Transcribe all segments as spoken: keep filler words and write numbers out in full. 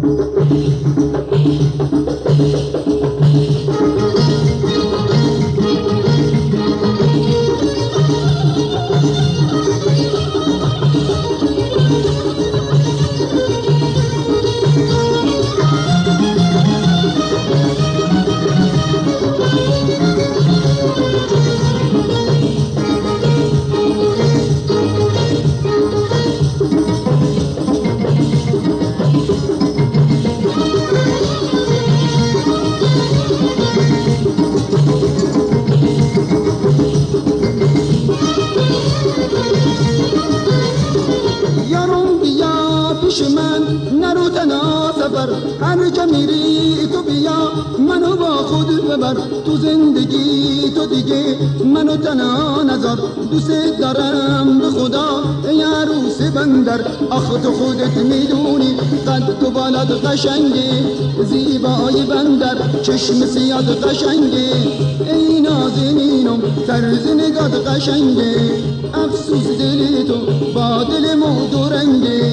من نرو تنها سفر، هر جا میری تو بیا منو با خود ببر. تو زندگی تو دیگه منو تنها نذار، دوست دارم به خدا ای عروس بندر. آخ تو خودت میدونی قد و بالات قشنگه، زیبای بندر چشم سیاد قشنگه. ای نازنینم طرز نگات قشنگه، افسوس دل تو با دل مو دو رنگه.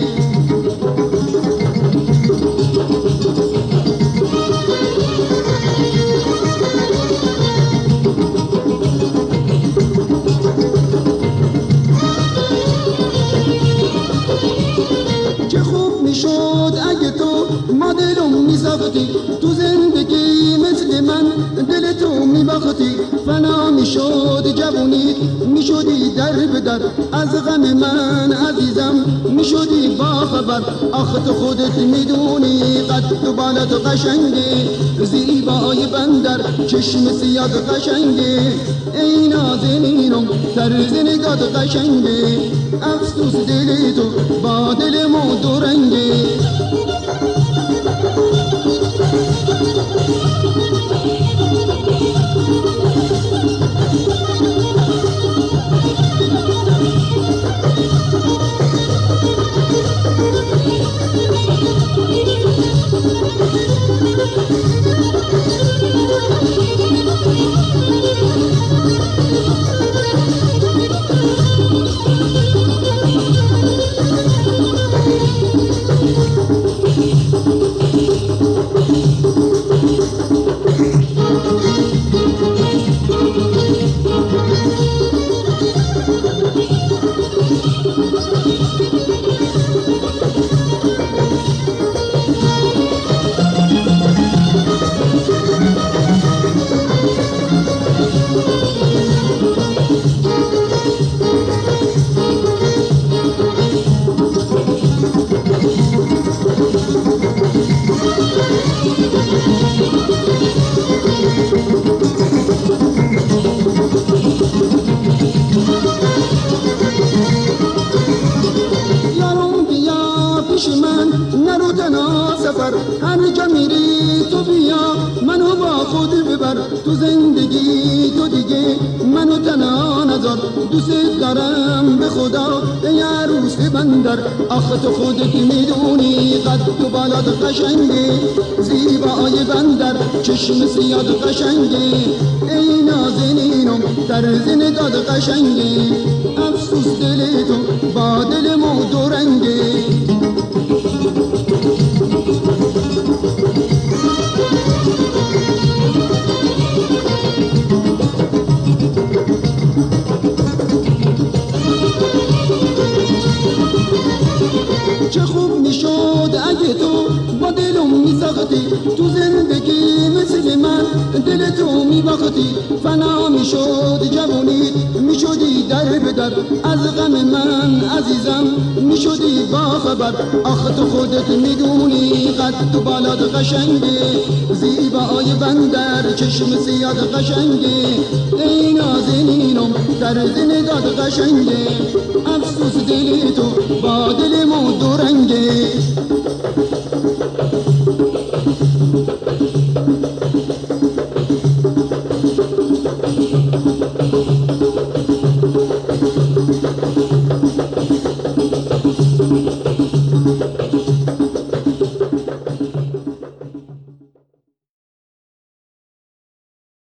چه خوب میشد اگه تو ما دلم میساختی، تو زندگی مثل من دل تو میباختی. فنا میشد جوونیت میشدی در به در، از غم من عزیزم میشدی با خبر. آخ تو خودت میدونی قد و بالات قشنگه، زیبای بندر چشم سیاد قشنگه. ای نازنینم طرز نگات قشنگه، افسوس دل تو با دل مو دو رنگه. من نرو تنها سفر، هر جا میری تو بیا منو با خود ببر. تو زندگی تو دیگه منو تنها نذار، دوست دارم به خدا ای عروس بندر. آخ تو خودت میدونی قد و بالات قشنگه، زیبای بندر چشم سیاد قشنگه. ای نازنینم طرز نگات قشنگه، افسوس دل تو با دل مو دو رنگه. چه خوب میشد اگه تو با دلم میساختی، تو زندگی مثل من دل تو میباختی. فنا میشد جوونیت میشدی در به در، از غم من عزیزم میشدی با خبر. آخ تو خودت میدونی قد و بالات قشنگه، زیبای بندر چشم سیاد قشنگه. ای نازنینم طرز نگات قشنگه، افسوس دل تو با دل مو دو رنگه.